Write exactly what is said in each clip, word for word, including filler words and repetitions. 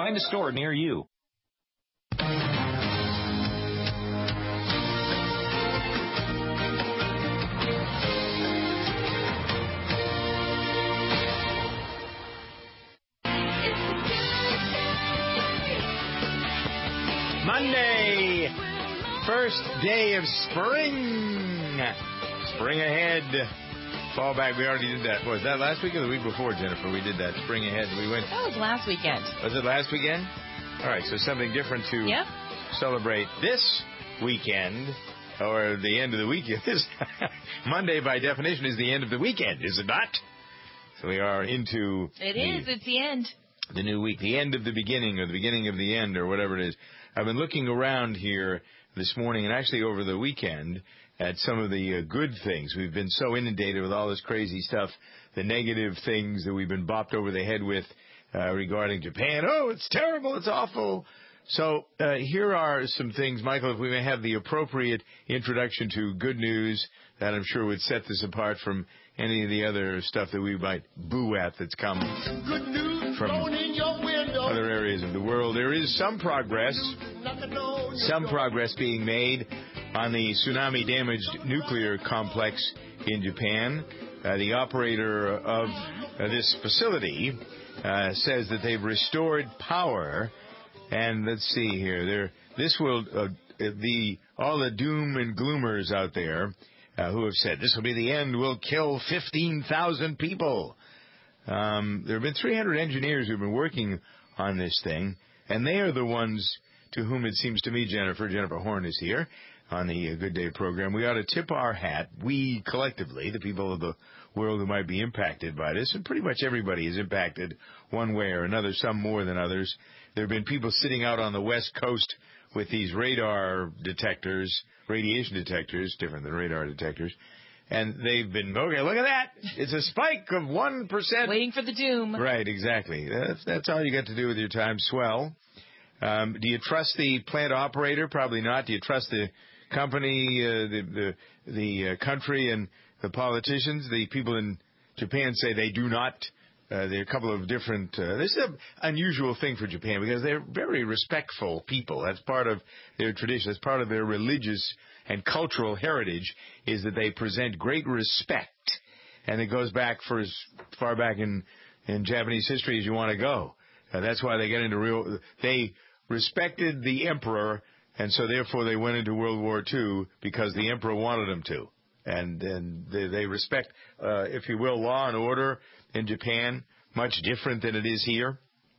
find a store near you. Monday, first day of spring. Spring ahead. Fall back. We already did that. Was that last week or the week before, Jennifer? We did that. Spring ahead. We went. That was last weekend. Was it last weekend? All right. So something different to yep. celebrate this weekend, or the end of the weekend. Monday, by definition, is the end of the weekend, is it not? So we are into. It the, is. It's the end. The new week, the end of the beginning, or the beginning of the end, or whatever it is. I've been looking around here this morning, and actually over the weekend, at some of the uh, good things. We've been so inundated with all this crazy stuff, the negative things that we've been bopped over the head with uh, regarding Japan. Oh, it's terrible, it's awful. So uh, here are some things, Michael, if we may have the appropriate introduction to good news that I'm sure would set this apart from any of the other stuff that we might boo at that's come good news from in your window. Other areas of the world. There is some progress, some progress being made on the tsunami-damaged nuclear complex in Japan. Uh, the operator of uh, this facility uh, says that they've restored power. And let's see here. There, this will uh, the all the doom and gloomers out there uh, who have said this will be the end. Will kill fifteen thousand people. Um, there have been three hundred engineers who've been working on this thing, and they are the ones to whom it seems to me, Jennifer, Jennifer Horn is here on the Good Day program. We ought to tip our hat, we collectively, the people of the world who might be impacted by this, and pretty much everybody is impacted one way or another, some more than others. There have been people sitting out on the West Coast with these radar detectors, radiation detectors, different than radar detectors, and they've been, okay, look at that. It's a spike of one percent. Waiting for the doom. Right, exactly. That's, that's all you got to do with your time. Swell. Um, do you trust the plant operator? Probably not. Do you trust the company, uh, the the, the uh, country, and the politicians? The people in Japan say they do not. Uh, there are a couple of different. Uh, this is an unusual thing for Japan because they're very respectful people. That's part of their tradition. That's part of their religious and cultural heritage is that they present great respect, and it goes back for as far back in in Japanese history as you want to go. Uh, that's why they get into real. They respected the emperor, and so therefore they went into World War Two because the emperor wanted them to. And and they, they respect, uh, if you will, law and order in Japan, much different than it is here.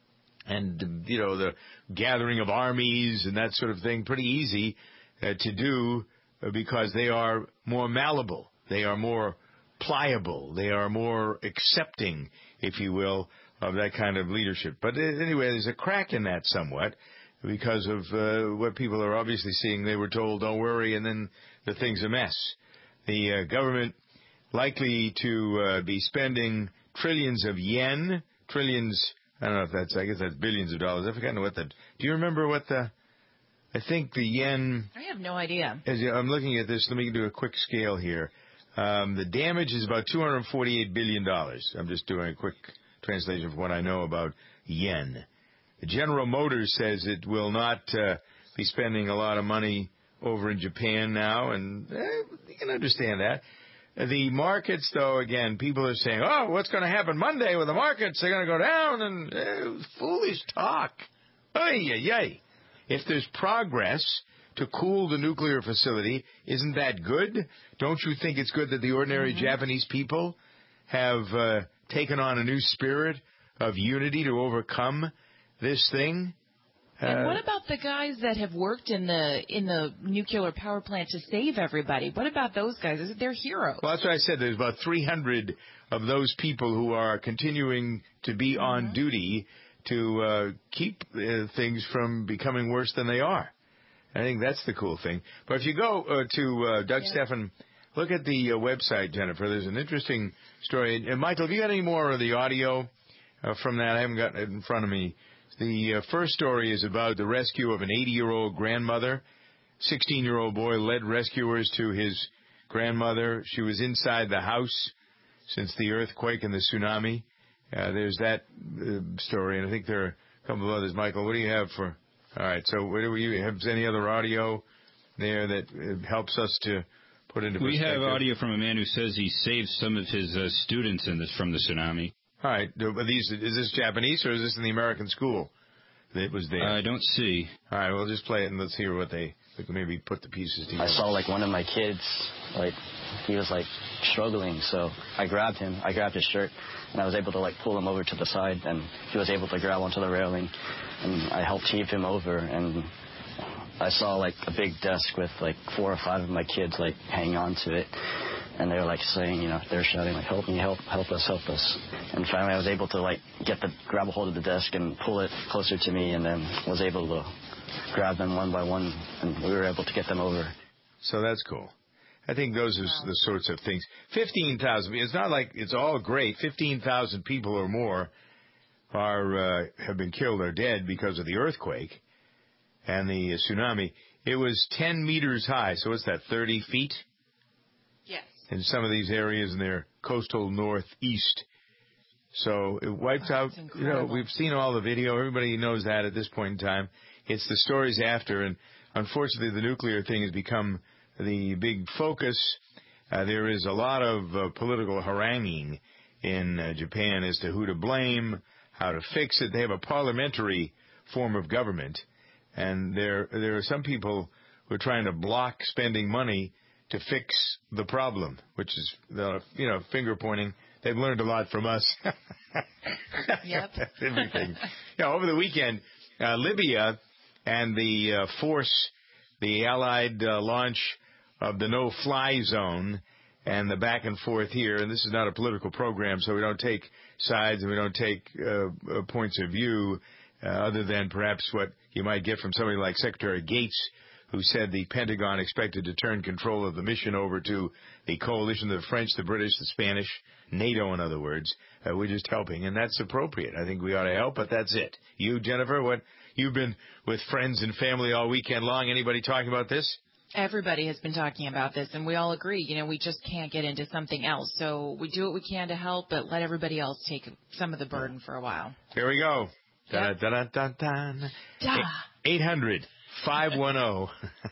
And, you know, the gathering of armies and that sort of thing, pretty easy uh, to do uh, because they are more malleable. They are more pliable. They are more accepting, if you will, of that kind of leadership. But anyway, there's a crack in that somewhat because of uh, what people are obviously seeing. They were told, don't worry, and then the thing's a mess. The uh, government likely to uh, be spending trillions of yen, trillions, I don't know if that's, I guess that's billions of dollars. I've forgotten what the, do you remember what the, I think the yen. I have no idea. As I'm looking at this, let me do a quick scale here. Um, the damage is about two hundred forty-eight billion dollars. I'm just doing a quick translation of what I know about yen. General Motors says it will not uh, be spending a lot of money over in Japan now, and eh, you can understand that. The markets, though, again, people are saying, oh, what's going to happen Monday with the markets? They're going to go down, and eh, foolish talk. Ay, ay, ay. If there's progress to cool the nuclear facility, isn't that good? Don't you think it's good that the ordinary mm-hmm. Japanese people have uh, taken on a new spirit of unity to overcome this thing? And Uh, what about the guys that have worked in the in the nuclear power plant to save everybody? What about those guys? Is it their heroes? Well, that's what I said. There's about three hundred of those people who are continuing to be mm-hmm. on duty to uh, keep uh, things from becoming worse than they are. I think that's the cool thing. But if you go uh, to uh, Doug yeah. Steffen, look at the uh, website, Jennifer. There's an interesting story. And Michael, have you got any more of the audio uh, from that? I haven't got it in front of me. The uh, first story is about the rescue of an eighty-year-old grandmother. sixteen-year-old boy led rescuers to his grandmother. She was inside the house since the earthquake and the tsunami. Uh, there's that uh, story, and I think there are a couple of others. Michael, what do you have for? All right. So, what do you have? Any other audio there that uh, helps us to put into we perspective? We have audio from a man who says he saved some of his uh, students in this from the tsunami. All right. Are these, is this Japanese or is this in the American school that was there? I don't see. All right. We'll just play it and let's hear what they maybe put the pieces together. I saw like one of my kids, like he was like struggling, so I grabbed him. I grabbed his shirt, and I was able to like pull him over to the side, and he was able to grab onto the railing, and I helped heave him over. And I saw like a big desk with like four or five of my kids like hanging on to it, and they were like saying, you know, they're shouting like, "Help me! Help! Help us! Help us!" And finally, I was able to like get the grab a hold of the desk and pull it closer to me, and then was able to grab them one by one, and we were able to get them over. So that's cool. I think those are wow. the sorts of things. fifteen thousand, it's not like it's all great. fifteen thousand people or more are uh, have been killed or dead because of the earthquake and the tsunami. It was ten meters high, so what's that, thirty feet? Yes. In some of these areas in their coastal northeast. So it wiped oh, out, you know, we've seen all the video. Everybody knows that at this point in time. It's the stories after, and unfortunately the nuclear thing has become the big focus. Uh, there is a lot of uh, political haranguing in uh, Japan as to who to blame, how to fix it. They have a parliamentary form of government, and there there are some people who are trying to block spending money to fix the problem, which is, uh, you know, finger pointing. They've learned a lot from us. Yep. Everything. You know, over the weekend, uh, Libya and the uh, force, the Allied uh, launch of the no-fly zone and the back and forth here, and this is not a political program, so we don't take sides and we don't take uh, uh, points of view uh, other than perhaps what you might get from somebody like Secretary Gates, who said the Pentagon expected to turn control of the mission over to the coalition, the French, the British, the Spanish, NATO, in other words. Uh, we're just helping, and that's appropriate. I think we ought to help, but that's it. You, Jennifer, what you've been with friends and family all weekend long. Anybody talking about this? Everybody has been talking about this, and we all agree, you know, we just can't get into something else. So we do what we can to help, but let everybody else take some of the burden for a while. Here we go. Yep. Da-da-da-da-da. Da. eight hundred, five one zero,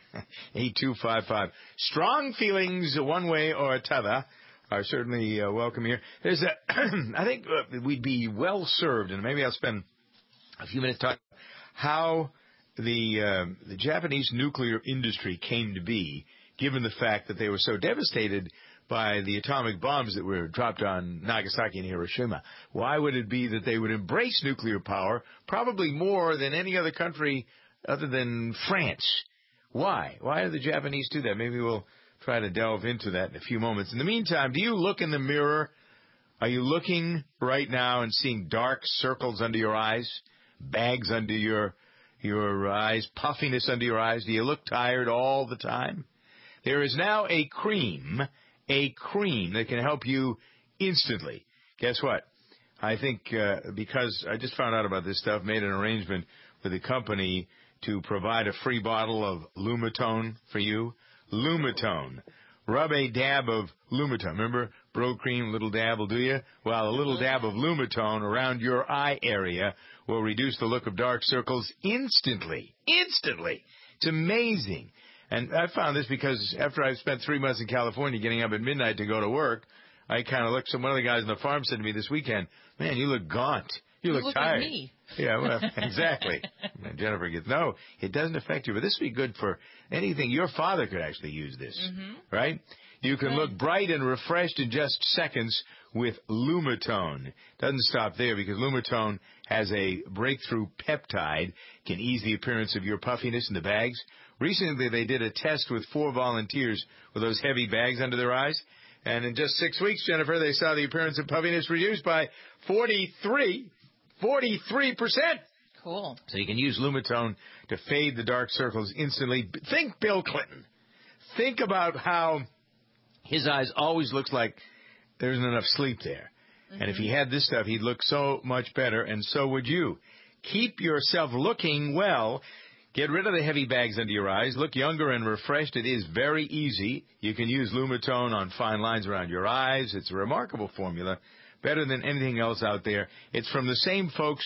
eight two five five. Strong feelings one way or t'other are certainly uh, welcome here. There's a, I think uh, we'd be well served, and maybe I'll spend a few minutes talking about how the uh, the Japanese nuclear industry came to be, given the fact that they were so devastated by the atomic bombs that were dropped on Nagasaki and Hiroshima. Why would it be that they would embrace nuclear power, probably more than any other country other than France? Why? Why do the Japanese do that? Maybe we'll try to delve into that in a few moments. In the meantime, do you look in the mirror? Are you looking right now and seeing dark circles under your eyes, bags under your your eyes, puffiness under your eyes? Do you look tired all the time? There is now a cream, a cream that can help you instantly. Guess what? I think uh, because I just found out about this stuff, made an arrangement with a company to provide a free bottle of Lumitone for you. Lumitone. Rub a dab of Lumitone. Remember, Bro Cream, little dab will do you? Well, a little dab of Lumitone around your eye area will reduce the look of dark circles instantly. Instantly. It's amazing. And I found this because after I spent three months in California getting up at midnight to go to work, I kind of looked. So one of the guys on the farm said to me this weekend, "Man, you look gaunt. You, you look, look tired." Like me. Yeah, well, exactly. And Jennifer gets, no, it doesn't affect you, but this would be good for anything. Your father could actually use this, mm-hmm. right? You can right. look bright and refreshed in just seconds with Lumitone. Doesn't stop there because Lumitone has a breakthrough peptide, can ease the appearance of your puffiness in the bags. Recently, they did a test with four volunteers with those heavy bags under their eyes. And in just six weeks, Jennifer, they saw the appearance of puffiness reduced by forty-three forty-three percent. Cool. So you can use Lumitone to fade the dark circles instantly. Think Bill Clinton. Think about how his eyes always looks like there isn't enough sleep there. Mm-hmm. And if he had this stuff, he'd look so much better, and so would you. Keep yourself looking well. Get rid of the heavy bags under your eyes. Look younger and refreshed. It is very easy. You can use Lumitone on fine lines around your eyes. It's a remarkable formula. Better than anything else out there. It's from the same folks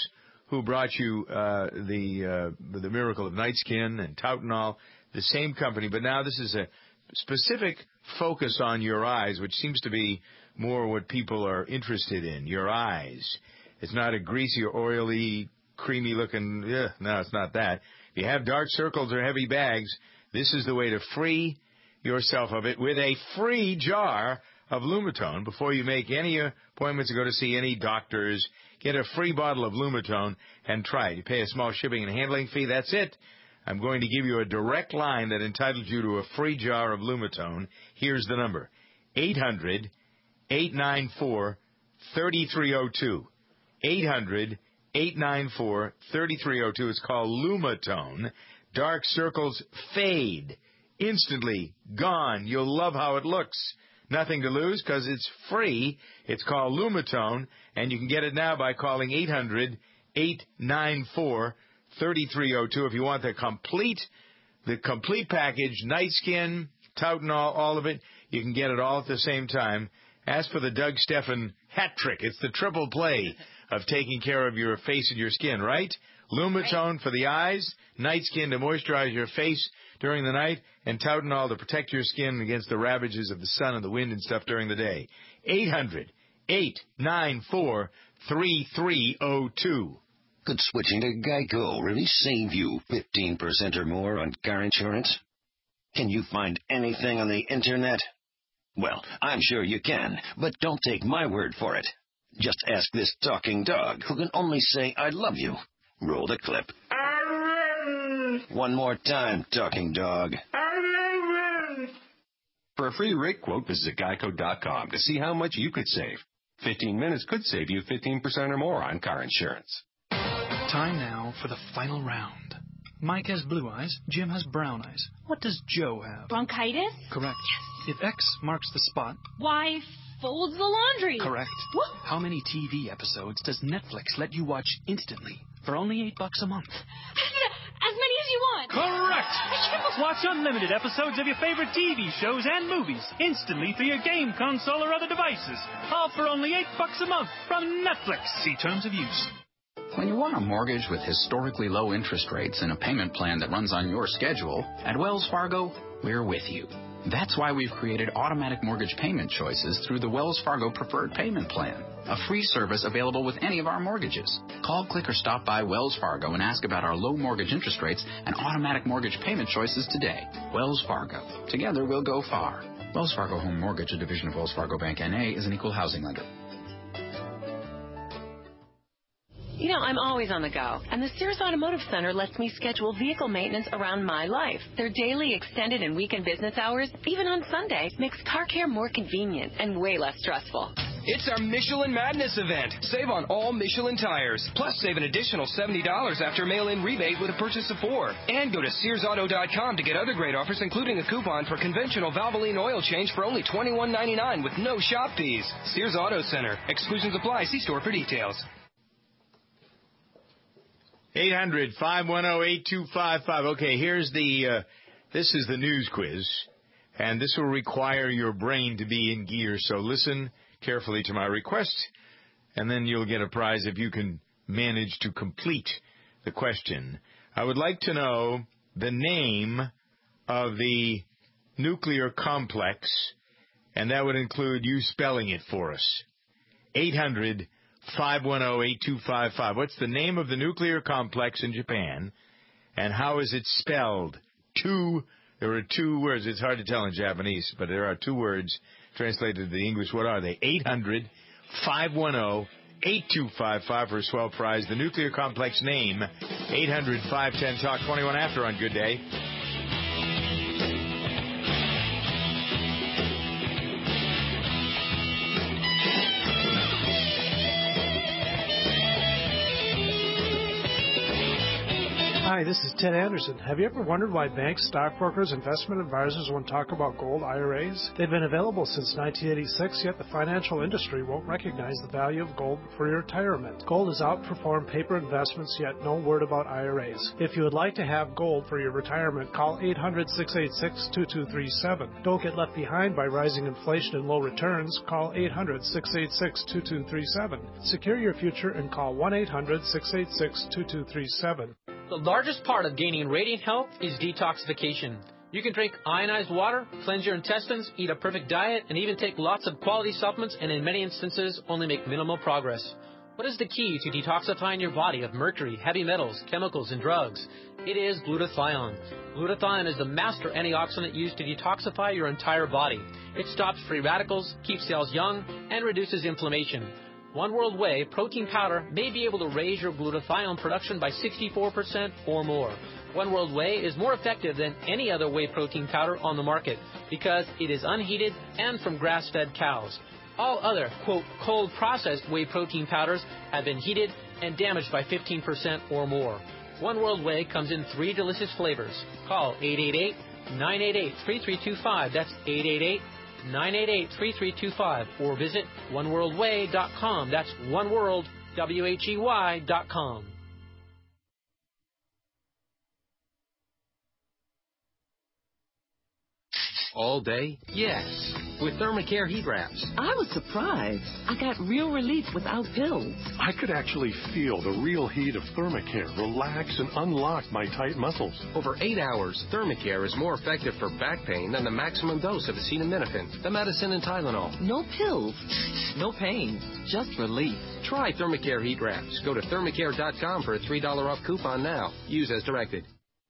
who brought you uh, the uh, the Miracle of Night Skin and Tautenol, the same company, but now this is a specific focus on your eyes, which seems to be more what people are interested in, your eyes. It's not a greasy or oily, creamy-looking, ugh, no, it's not that. If you have dark circles or heavy bags, this is the way to free yourself of it with a free jar of Lumitone. Before you make any appointments to go to see any doctors, get a free bottle of Lumitone and try it. You pay a small shipping and handling fee. That's it. I'm going to give you a direct line that entitles you to a free jar of Lumitone. Here's the number, eight hundred, eight nine four, three three zero two. eight hundred, eight nine four, three three zero two. It's called Lumitone. Dark circles fade. Instantly gone. You'll love how it looks. Nothing to lose because it's free. It's called Lumitone, and you can get it now by calling eight hundred, eight nine four, three three zero two if you want the complete the complete package, Night Skin, Tautenol, all of it. You can get it all at the same time. Ask for the Doug Steffen hat trick. It's the triple play of taking care of your face and your skin, right? Lumitone right. for the eyes, Night Skin to moisturize your face during the night, and Tautenol to protect your skin against the ravages of the sun and the wind and stuff during the day. eight hundred, eight nine four, three three zero two. Could switching to Geico really save you fifteen percent or more on car insurance? Can you find anything on the Internet? Well, I'm sure you can, but don't take my word for it. Just ask this talking dog who can only say, I love you. Roll the clip. One more time, talking dog. For a free rate quote, visit geico dot com to see how much you could save. fifteen minutes could save you fifteen percent or more on car insurance. Time now for the final round. Mike has blue eyes, Jim has brown eyes. What does Joe have? Bronchitis? Correct. Yes. If X marks the spot... Y folds the laundry. Correct. What? How many T V episodes does Netflix let you watch instantly for only eight bucks a month? As many as you want. Correct. Watch unlimited episodes of your favorite T V shows and movies instantly through your game console or other devices. All for only eight bucks a month from Netflix. See terms of use. When you want a mortgage with historically low interest rates and a payment plan that runs on your schedule, at Wells Fargo, we're with you. That's why we've created automatic mortgage payment choices through the Wells Fargo Preferred Payment Plan, a free service available with any of our mortgages. Call, click, or stop by Wells Fargo and ask about our low mortgage interest rates and automatic mortgage payment choices today. Wells Fargo. Together we'll go far. Wells Fargo Home Mortgage, a division of Wells Fargo Bank N A, is an equal housing lender. You know, I'm always on the go, and the Sears Automotive Center lets me schedule vehicle maintenance around my life. Their daily, extended, and weekend business hours, even on Sunday, makes car care more convenient and way less stressful. It's our Michelin Madness event. Save on all Michelin tires. Plus, save an additional seventy dollars after mail-in rebate with a purchase of four. And go to Sears Auto dot com to get other great offers, including a coupon for conventional Valvoline oil change for only twenty-one ninety-nine with no shop fees. Sears Auto Center. Exclusions apply. See store for details. eight hundred, five one zero, eight two five five. Okay, here's the, uh, this is the news quiz, and this will require your brain to be in gear, so listen carefully to my request, and then you'll get a prize if you can manage to complete the question. I would like to know the name of the nuclear complex, and that would include you spelling it for us. eight hundred, five one zero, eight two five five. What's the name of the nuclear complex in Japan, and how is it spelled? Two, there are two words. It's hard to tell in Japanese, but there are two words translated to the English. What are they? eight hundred, five one zero, eight two five five for a swell prize. The nuclear complex name, eight hundred, five one zero, talk, twenty-one after on Good Day. Hi, this is Ted Anderson. Have you ever wondered why banks, stockbrokers, investment advisors won't talk about gold I R As? They've been available since nineteen eighty-six, yet the financial industry won't recognize the value of gold for your retirement. Gold has outperformed paper investments, yet no word about I R As. If you would like to have gold for your retirement, call eight hundred, six eight six, two two three seven. Don't get left behind by rising inflation and low returns. Call eight hundred, six eight six, two two three seven. Secure your future and call one eight hundred, six eight six, two two three seven. The largest part of gaining radiant health is detoxification. You can drink ionized water, cleanse your intestines, eat a perfect diet, and even take lots of quality supplements and in many instances only make minimal progress. What is the key to detoxifying your body of mercury, heavy metals, chemicals, and drugs? It is glutathione. Glutathione is the master antioxidant used to detoxify your entire body. It stops free radicals, keeps cells young, and reduces inflammation. One World Whey protein powder may be able to raise your glutathione production by sixty-four percent or more. One World Whey is more effective than any other whey protein powder on the market because it is unheated and from grass-fed cows. All other, quote, cold processed whey protein powders have been heated and damaged by fifteen percent or more. One World Whey comes in three delicious flavors. Call eight eight eight, nine eight eight, three three two five. That's eight eight eight, nine eight eight, three three two five. Or visit one world way dot com. That's oneworld, W H E Y dot com. All day? Yes. With Thermacare heat wraps. I was surprised. I got real relief without pills. I could actually feel the real heat of Thermacare relax and unlock my tight muscles. Over eight hours, Thermacare is more effective for back pain than the maximum dose of acetaminophen, the medicine in Tylenol. No pills. No pain. Just relief. Try Thermacare heat wraps. Go to thermacare dot com for a three dollars off coupon now. Use as directed.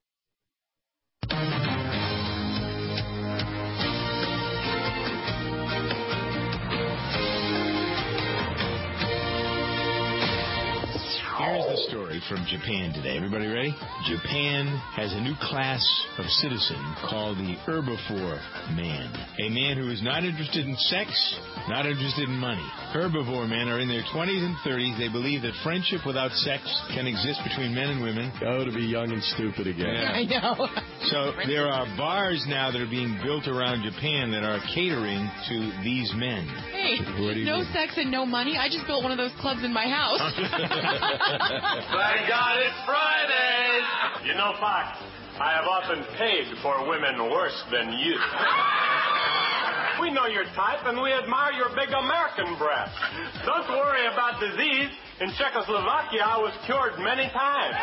Here's the story from Japan today. Everybody ready? Japan has a new class of citizen called the herbivore man. A man who is not interested in sex, not interested in money. Herbivore men are in their twenties and thirties. They believe that friendship without sex can exist between men and women. Oh, to be young and stupid again. Yeah. I know. So there are bars now that are being built around Japan that are catering to these men. Hey, no do? sex and no money. I just built one of those clubs in my house. Thank God it's Friday! You know, Fox, I have often paid for women worse than you. We know your type, and we admire your big American breasts. Don't worry about disease. In Czechoslovakia, I was cured many times.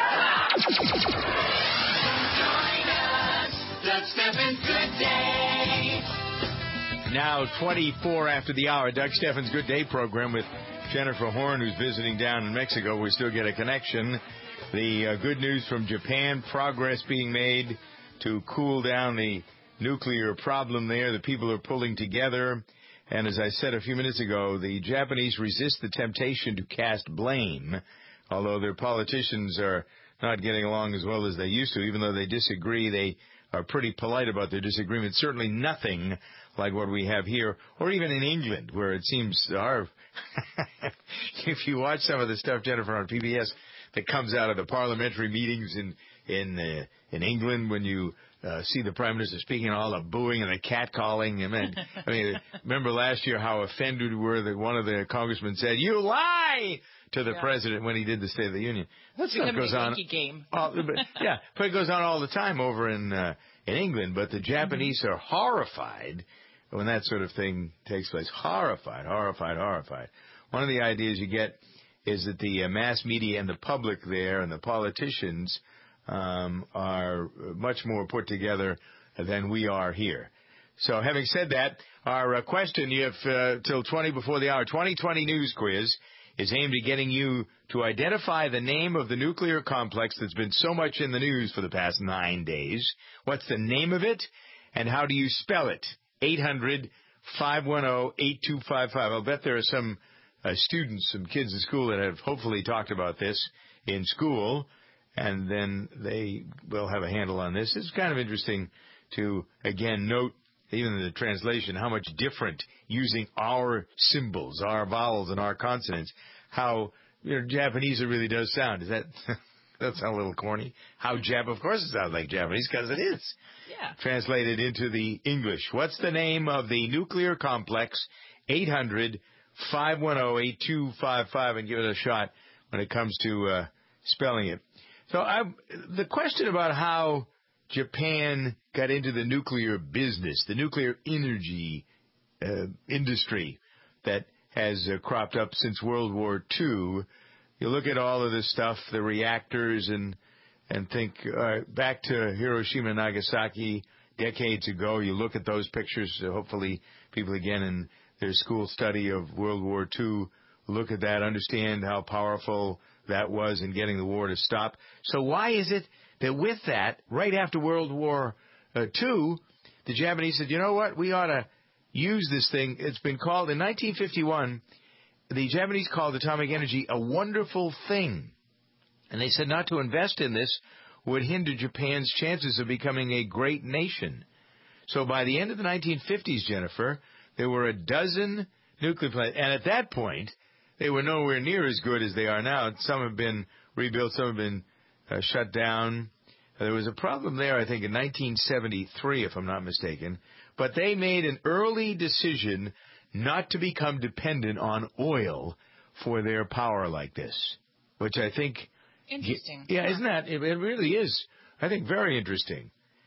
Join us, Doug Steffens Good Day. Now, twenty-four after the hour, Doug Steffens Good Day program with Jennifer Horn, who's visiting down in Mexico. We still get a connection. The uh, good news from Japan, progress being made to cool down the nuclear problem there. The people are pulling together. And as I said a few minutes ago, the Japanese resist the temptation to cast blame, although their politicians are not getting along as well as they used to. Even though they disagree, they are pretty polite about their disagreement. Certainly nothing like what we have here, or even in England, where it seems our if you watch some of the stuff, Jennifer, on P B S that comes out of the parliamentary meetings in in uh, in England, when you uh, see the Prime Minister speaking, all the booing and the catcalling, and then, I mean, remember last year how offended we were that one of the congressmen said, "You lie!" to the yeah. president when he did the State of the Union. That it's stuff goes on. Game. All, but, yeah, but it goes on all the time over in uh, in England. But the Japanese mm-hmm. are horrified when that sort of thing takes place. Horrified, horrified, horrified. One of the ideas you get is that the uh, mass media and the public there and the politicians um, are much more put together than we are here. So having said that, our uh, question, you have uh, till twenty before the hour, twenty twenty news quiz is aimed at getting you to identify the name of the nuclear complex that's been so much in the news for the past nine days. What's the name of it, and how do you spell it? eight hundred, five one zero, eight two five five. I'll bet there are some uh, students, some kids in school that have hopefully talked about this in school, and then they will have a handle on this. It's kind of interesting to, again, note, even in the translation, how much different using our symbols, our vowels, and our consonants, how, you know, Japanese it really does sound. Is that that sounds a little corny. How Jap? Of course it sounds like Japanese because it is. Yeah. Translated into the English. What's the name of the nuclear complex? eight hundred, five one zero, eight two five five, and give it a shot when it comes to uh, spelling it. So I, the question about how Japan got into the nuclear business, the nuclear energy uh, industry that has uh, cropped up since World War Two. You look at all of this stuff, the reactors, and and think uh, back to Hiroshima and Nagasaki decades ago. You look at those pictures. So hopefully, people again in their school study of World War Two look at that, understand how powerful that was in getting the war to stop. So why is it that with that, right after World War Two, the Japanese said, you know what, we ought to use this thing. It's been called, in nineteen fifty-one, the Japanese called atomic energy a wonderful thing. And they said not to invest in this would hinder Japan's chances of becoming a great nation. So by the end of the nineteen fifties, Jennifer, there were a dozen nuclear plants. And at that point, they were nowhere near as good as they are now. Some have been rebuilt, some have been uh, shut down. There was a problem there, I think, in nineteen seventy-three, if I'm not mistaken. But they made an early decision not to become dependent on oil for their power like this, which I think... Interesting. Yeah, isn't that? It, it really is, I think, very interesting.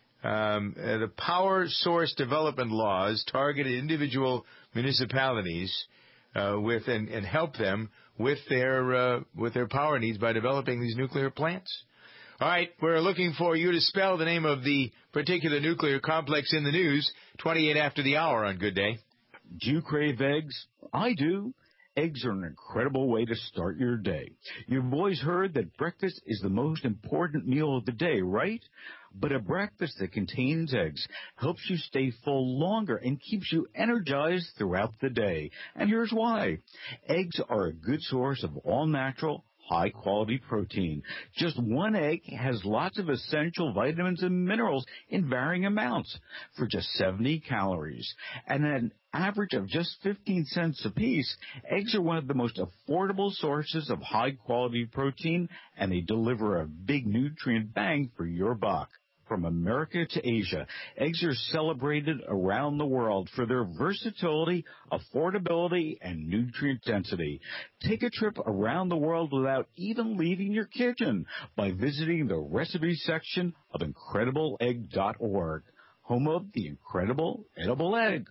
Um, uh, the power source development laws targeted individual municipalities uh, with and, and help them with their uh, with their power needs by developing these nuclear plants. All right, we're looking for you to spell the name of the particular nuclear complex in the news. twenty-eight after the hour on Good Day. Do you crave eggs? I do. Eggs are an incredible way to start your day. You've always heard that breakfast is the most important meal of the day, right? But a breakfast that contains eggs helps you stay full longer and keeps you energized throughout the day. And here's why. Eggs are a good source of all-natural, high-quality protein. Just one egg has lots of essential vitamins and minerals in varying amounts for just seventy calories. And an average of just fifteen cents apiece, eggs are one of the most affordable sources of high-quality protein, and they deliver a big nutrient bang for your buck. From America to Asia, eggs are celebrated around the world for their versatility, affordability, and nutrient density. Take a trip around the world without even leaving your kitchen by visiting the recipe section of incredible egg dot org, home of the incredible edible egg.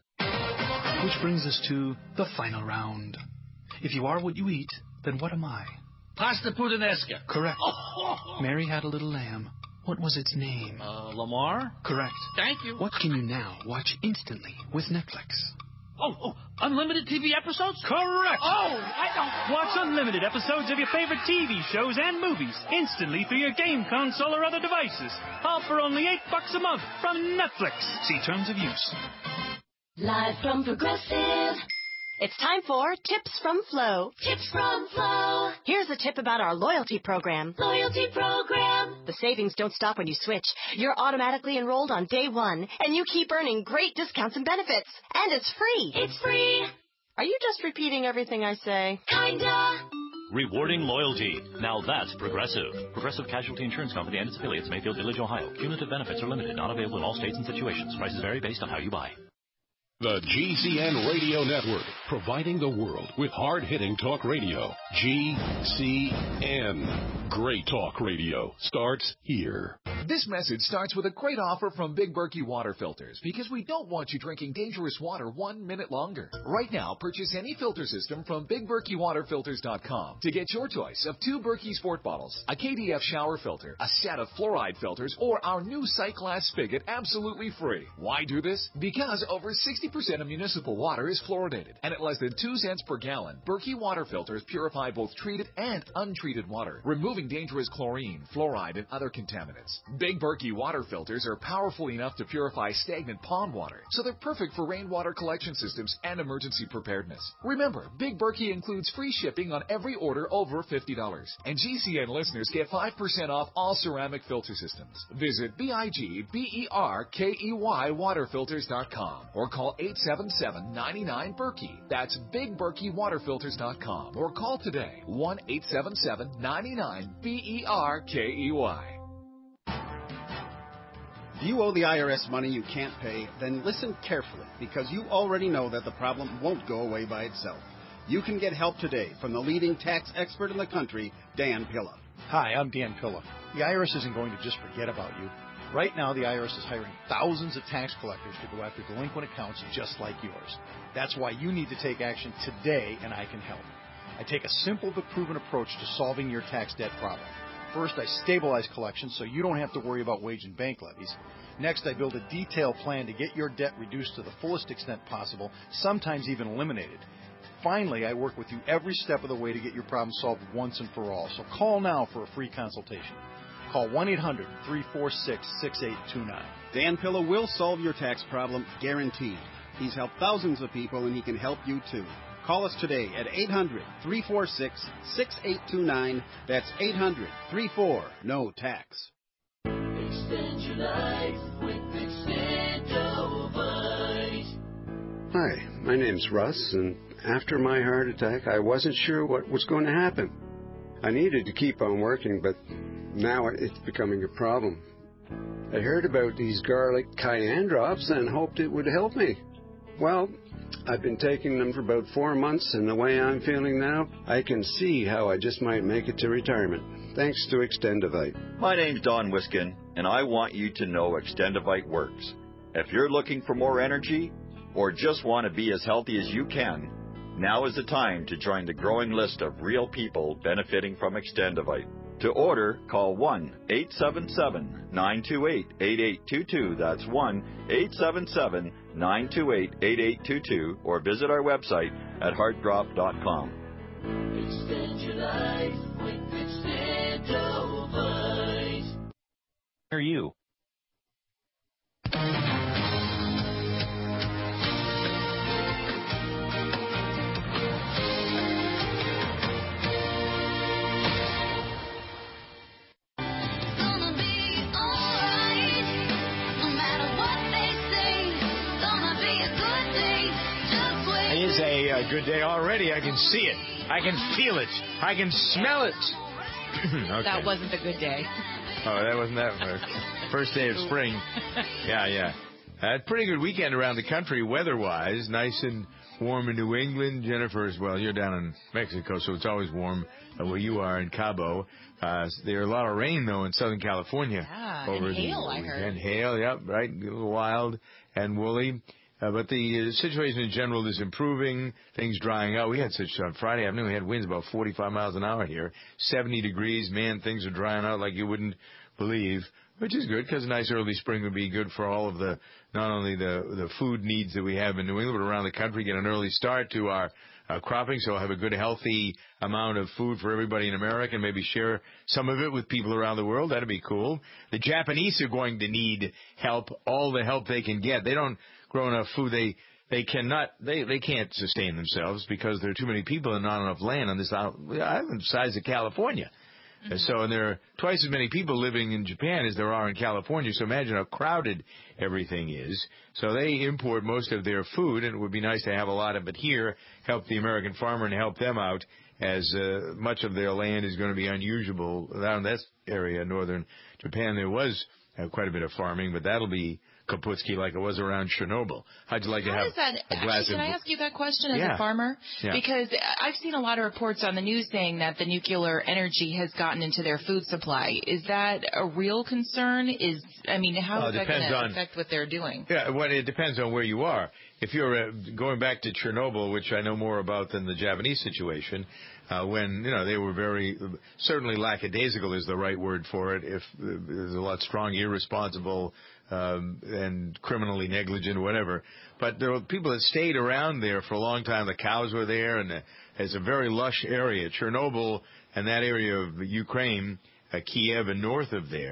Which brings us to the final round. If you are what you eat, then what am I? Pasta puttanesca. Correct. Mary had a little lamb. What was its name? Uh, Lamar? Correct. Thank you. What can you now watch instantly with Netflix? Oh, oh, unlimited T V episodes? Correct. Oh, I don't... Watch unlimited episodes of your favorite T V shows and movies instantly through your game console or other devices. All for only eight bucks a month from Netflix. See terms of use. Live from Progressive. It's time for Tips from Flo. Tips from Flo. Here's a tip about our loyalty program. Loyalty program. The savings don't stop when you switch. You're automatically enrolled on day one, and you keep earning great discounts and benefits. And it's free. It's free. Are you just repeating everything I say? Kinda. Rewarding loyalty. Now that's Progressive. Progressive Casualty Insurance Company and its affiliates, Mayfield Village, Ohio. Cumulative benefits are limited, not available in all states and situations. Prices vary based on how you buy. The G C N Radio Network, providing the world with hard-hitting talk radio. G C N. Great talk radio starts here. This message starts with a great offer from Big Berkey Water Filters, because we don't want you drinking dangerous water one minute longer. Right now, purchase any filter system from Big Berkey Water Filters dot com to get your choice of two Berkey Sport bottles, a K D F shower filter, a set of fluoride filters, or our new sight glass spigot absolutely free. Why do this? Because over sixty percent of municipal water is fluoridated, and at less than two cents per gallon, Berkey Water Filters purify both treated and untreated water, removing dangerous chlorine, fluoride, and other contaminants. Big Berkey water filters are powerful enough to purify stagnant pond water, so they're perfect for rainwater collection systems and emergency preparedness. Remember, Big Berkey includes free shipping on every order over fifty dollars. And G C N listeners get five percent off all ceramic filter systems. Visit B I G B E R K E Y waterfilters dot com or call eight seven seven, nine nine, Berkey. That's big berkey water filters dot com or call today one eight seven seven, nine nine, B E R K E Y. If you owe the I R S money you can't pay, then listen carefully, because you already know that the problem won't go away by itself. You can get help today from the leading tax expert in the country, Dan Pilla. Hi, I'm Dan Pilla. The I R S isn't going to just forget about you. Right now, the I R S is hiring thousands of tax collectors to go after delinquent accounts just like yours. That's why you need to take action today, and I can help. I take a simple but proven approach to solving your tax debt problem. First, I stabilize collections so you don't have to worry about wage and bank levies. Next, I build a detailed plan to get your debt reduced to the fullest extent possible, sometimes even eliminated. Finally, I work with you every step of the way to get your problem solved once and for all. So call now for a free consultation. Call one eight hundred, three four six, six eight two nine. Dan Pilla will solve your tax problem, guaranteed. He's helped thousands of people, and he can help you too. Call us today at eight hundred, three four six, six eight two nine. That's eight hundred, three four, N O tax. Extend your life with Extendovite. Hi, my name's Russ, and after my heart attack, I wasn't sure what was going to happen. I needed to keep on working, but now it's becoming a problem. I heard about these garlic cayenne drops and hoped it would help me. Well, I've been taking them for about four months, and the way I'm feeling now, I can see how I just might make it to retirement, thanks to Extendovite. My name's Don Wiskin, and I want you to know Extendovite works. If you're looking for more energy, or just want to be as healthy as you can, now is the time to join the growing list of real people benefiting from Extendovite. To order, call one eight seven seven, nine two eight, eight eight two two. That's one eight seven seven, nine two eight, eight eight two two, or visit our website at heart drop dot com. Extend your life with Extendovite. Are you? It is a, a good day already. I can see it. I can feel it. I can smell it. Okay. That wasn't a good day. Oh, that wasn't that first day of spring. Yeah, yeah. Uh, pretty good weekend around the country weather-wise. Nice and warm in New England. Jennifer, as well, you're down in Mexico, so it's always warm uh, where you are in Cabo. Uh, there's a lot of rain, though, in Southern California. Yeah, over and the hail, I heard. And hail, yep, right. A little wild and woolly. Uh, but the uh, situation in general is improving, things drying out. We had such, on Friday afternoon, we had winds about forty-five miles an hour here, seventy degrees. Man, things are drying out like you wouldn't believe, which is good because a nice early spring would be good for all of the, not only the, the food needs that we have in New England, but around the country, get an early start to our uh, cropping, so we'll have a good, healthy amount of food for everybody in America and maybe share some of it with people around the world. That'd be cool. The Japanese are going to need help, all the help they can get. They don't grow enough food. They they cannot they they can't sustain themselves because there are too many people and not enough land on this island the size of California. Mm-hmm. So and there are twice as many people living in Japan as there are in California. So imagine how crowded everything is. So they import most of their food, and it would be nice to have a lot of it here, help the American farmer and help them out, as uh, much of their land is going to be unusable. Down in that area, northern Japan, there was uh, quite a bit of farming, but that'll be Kaputski like it was around Chernobyl. How'd you like How to have does that, a glass actually, of... Can I ask you that question as yeah. a farmer? Yeah. Because I've seen a lot of reports on the news saying that the nuclear energy has gotten into their food supply. Is that a real concern? Is I mean, how Well, is it that going depends to on- affect what they're doing? Yeah, well, it depends on where you are. If you're uh, going back to Chernobyl, which I know more about than the Japanese situation, uh, when, you know, they were very, certainly lackadaisical is the right word for it. If uh, there's a lot strong, irresponsible, um, and criminally negligent or whatever. But there were people that stayed around there for a long time. The cows were there, and the, it's a very lush area. Chernobyl and that area of Ukraine, uh, Kiev and north of there,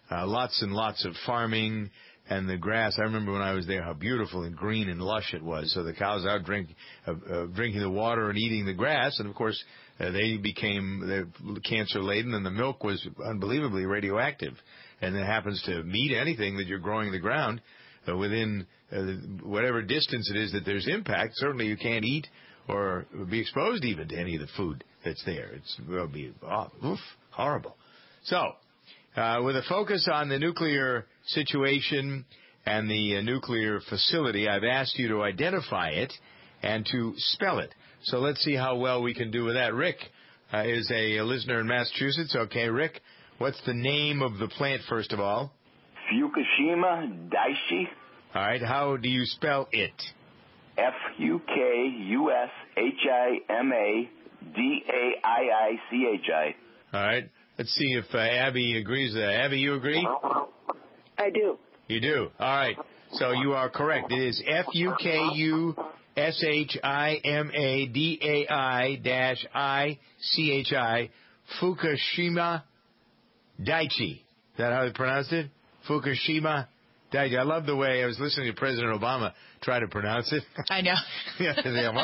uh, lots and lots of farming. And the grass, I remember when I was there, how beautiful and green and lush it was. So the cows out drink, uh, uh, drinking the water and eating the grass. And, of course, uh, they became cancer-laden, and the milk was unbelievably radioactive. And it happens to meat, anything that you're growing in the ground, uh, within uh, whatever distance it is that there's impact. Certainly you can't eat or be exposed even to any of the food that's there. It's, it'll be oh, oof, horrible. So, uh, with a focus on the nuclear situation and the uh, nuclear facility, I've asked you to identify it and to spell it. So let's see how well we can do with that. Rick uh, is a, a listener in Massachusetts. Okay, Rick, what's the name of the plant, first of all? Fukushima Daiichi. All right, how do you spell it? F U K U S H I M A D A I I C H I. All right. Let's see if uh, Abby agrees with that. Abby, you agree? I do. You do. All right. So you are correct. It is F U K U S H I M A D A I dash I C H I, Fukushima Daiichi. Is that how they pronounced it? Fukushima Daiichi. I love the way I was listening to President Obama try to pronounce it. I know. Yeah,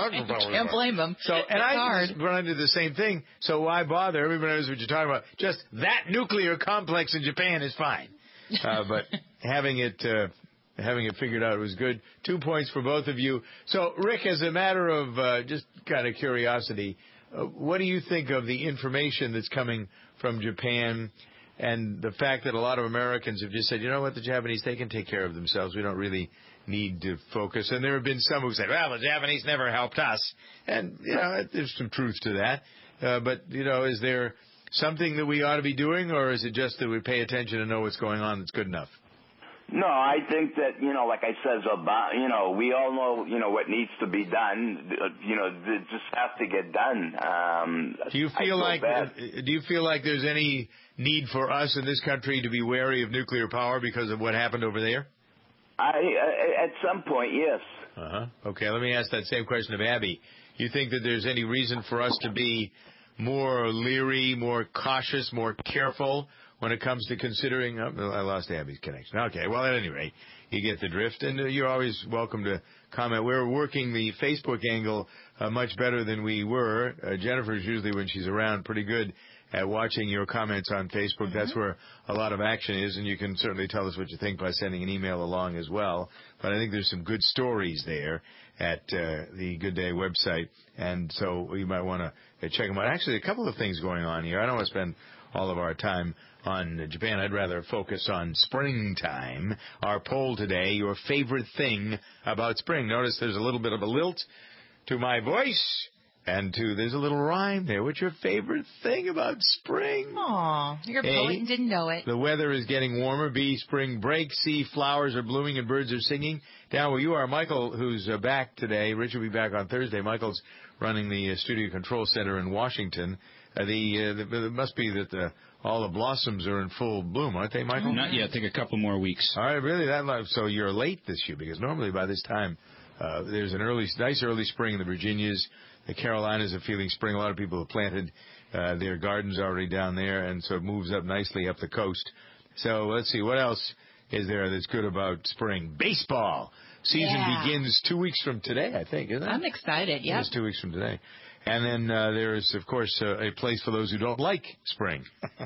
can't blame him. So, and it's I hard. just run into the same thing. So why bother? Everybody knows what you're talking about. Just that nuclear complex in Japan is fine. Uh, but having it uh, having it figured out was good. Two points for both of you. So, Rick, as a matter of uh, just kind of curiosity, uh, what do you think of the information that's coming from Japan and the fact that a lot of Americans have just said, you know what, the Japanese, they can take care of themselves. We don't really need to focus. And there have been some who say, well, the Japanese never helped us. And, you know, there's some truth to that. Uh, but, you know, is there something that we ought to be doing, or is it just that we pay attention and know what's going on that's good enough? No, I think that, you know, like I said, about, you know, we all know, you know, what needs to be done. You know, it just has to get done. Um, do you feel like bad. do you feel like there's any need for us in this country to be wary of nuclear power because of what happened over there? I, I at some point, yes. Uh-huh. Okay, let me ask that same question of Abby. You think that there's any reason for us to be more leery, more cautious, more careful when it comes to considering... Oh, I lost Abby's connection. Okay, well, at any rate, you get the drift, and uh, you're always welcome to comment. We're working the Facebook angle uh, much better than we were. Uh, Jennifer's usually, when she's around, pretty good at watching your comments on Facebook. Mm-hmm. That's where a lot of action is, and you can certainly tell us what you think by sending an email along as well. But I think there's some good stories there at uh, the Good Day website, and so you might want to check them out. Actually, a couple of things going on here. I don't want to spend all of our time on Japan. I'd rather focus on springtime. Our poll today, your favorite thing about spring. Notice there's a little bit of a lilt to my voice, and to there's a little rhyme there. What's your favorite thing about spring? Aw, you're a poet and didn't know it. The weather is getting warmer. B, spring break. C, flowers are blooming and birds are singing. Down where you are, Michael, who's uh, back today. Rich will be back on Thursday. Michael's running the uh, Studio Control Center in Washington. Uh, the, uh, the it must be that the all the blossoms are in full bloom, aren't they, Michael? Not yet. I think a couple more weeks. All right, really? That so you're late this year, because normally by this time uh, there's an early, nice early spring in the Virginias. The Carolinas are feeling spring. A lot of people have planted uh, their gardens already down there, and so it moves up nicely up the coast. So let's see, what else is there that's good about spring? Baseball season yeah. begins two weeks from today, I think, isn't it? I'm excited, yeah. It's two weeks from today. And then uh, there is, of course, uh, a place for those who don't like spring.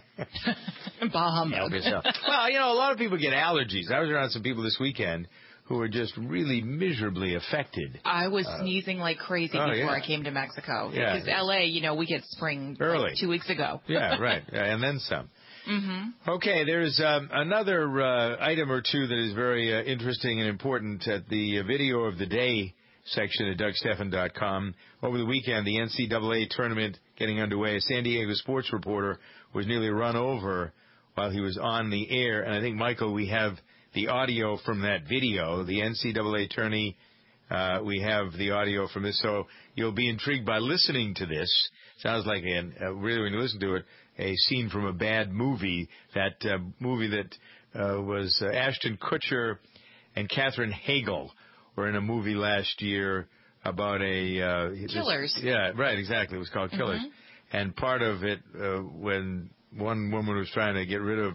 Bah humbug. Well, you know, a lot of people get allergies. I was around some people this weekend who were just really miserably affected. I was uh, sneezing like crazy oh, before yeah. I came to Mexico. Yeah. Because L A, you know, we get spring early like two weeks ago. Yeah, right. And then some. Mm-hmm. Okay, there's um, another uh, item or two that is very uh, interesting and important at the uh, video of the day section at Doug Stephan dot com. Over the weekend, the N C double A tournament getting underway. A San Diego sports reporter was nearly run over while he was on the air. And I think, Michael, we have the audio from that video. The N C double A tourney, uh, we have the audio from this. So you'll be intrigued by listening to this. Sounds like, an, uh, really, when you listen to it, a scene from a bad movie. That uh, movie that uh, was uh, Ashton Kutcher and Katherine Hagel were in a movie last year about a... Uh, Killers. This, yeah, right, exactly. It was called Killers. Mm-hmm. And part of it, uh, when one woman was trying to get rid of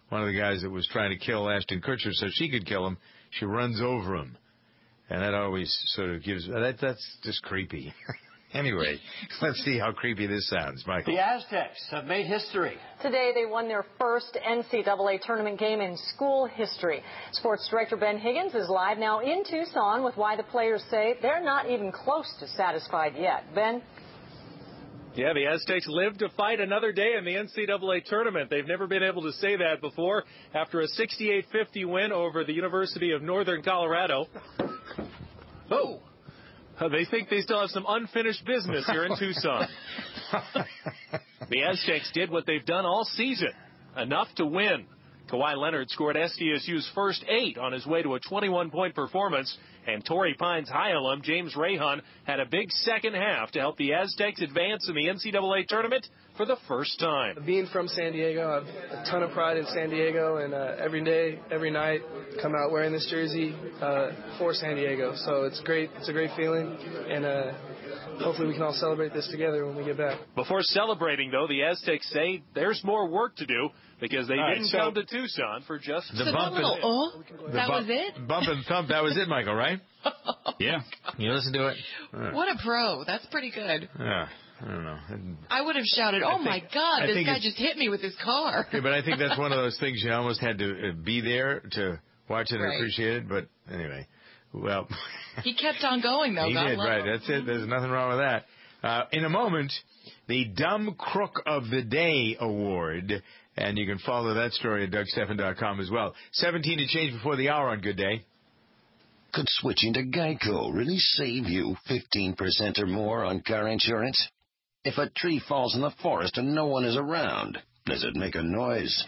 one of the guys that was trying to kill Ashton Kutcher so she could kill him, she runs over him. And that always sort of gives, that, that's just creepy. Anyway, let's see how creepy this sounds, Michael. The Aztecs have made history. Today, they won their first N C double A tournament game in school history. Sports director Ben Higgins is live now in Tucson with why the players say they're not even close to satisfied yet. Ben? Yeah, the Aztecs live to fight another day in the N C double A tournament. They've never been able to say that before after a sixty-eight fifty win over the University of Northern Colorado. Oh, they think they still have some unfinished business here in Tucson. The Aztecs did what they've done all season, enough to win. Kawhi Leonard scored S D S U's first eight on his way to a twenty-one point performance, and Torrey Pines High alum James Rahan had a big second half to help the Aztecs advance in the N C double A tournament for the first time. Being from San Diego, I have a ton of pride in San Diego, and uh, every day, every night, come out wearing this jersey uh, for San Diego. So it's great. It's a great feeling, and uh, hopefully we can all celebrate this together when we get back. Before celebrating, though, the Aztecs say there's more work to do because they All right, didn't so come to Tucson for just the so bump and, oh, the that bump, was it? Bump and thump, that was it, Michael, right? Yeah. You listen to it? Uh, What a pro. That's pretty good. Yeah, I don't know. I would have shouted, oh, think- my God, I this think guy it's- just hit me with his car. Yeah, but I think that's one of those things you almost had to uh, be there to watch it and Right. appreciate it. But anyway, well, He kept on going, though. he God did, love right. him. That's it. There's nothing wrong with that. Uh, in a moment, the Dumb Crook of the Day Award. And you can follow that story at Doug Stephan dot com as well. seventeen to change before the hour on Good Day. Could switching to Geico really save you fifteen percent or more on car insurance? If a tree falls in the forest and no one is around, does it make a noise?